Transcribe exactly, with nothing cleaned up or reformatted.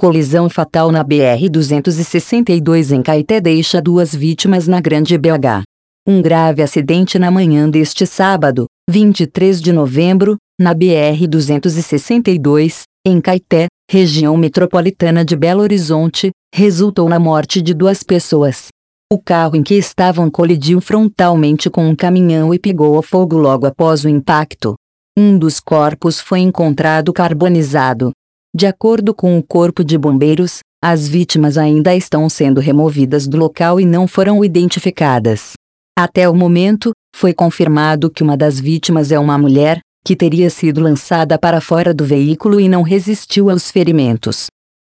Colisão fatal na B R duzentos e sessenta e dois em Caeté deixa duas vítimas na Grande B H. Um grave acidente na manhã deste sábado, vinte e três de novembro, na B R duzentos e sessenta e dois, em Caeté, região metropolitana de Belo Horizonte, resultou na morte de duas pessoas. O carro em que estavam colidiu frontalmente com um caminhão e pegou fogo logo após o impacto. Um dos corpos foi encontrado carbonizado. De acordo com o Corpo de Bombeiros, as vítimas ainda estão sendo removidas do local e não foram identificadas. Até o momento, foi confirmado que uma das vítimas é uma mulher, que teria sido lançada para fora do veículo e não resistiu aos ferimentos.